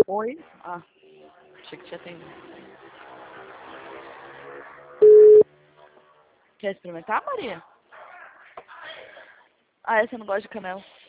Oi? Ah, achei que tinha atendido. Quer experimentar, Maria? Ah, você não gosta de canela.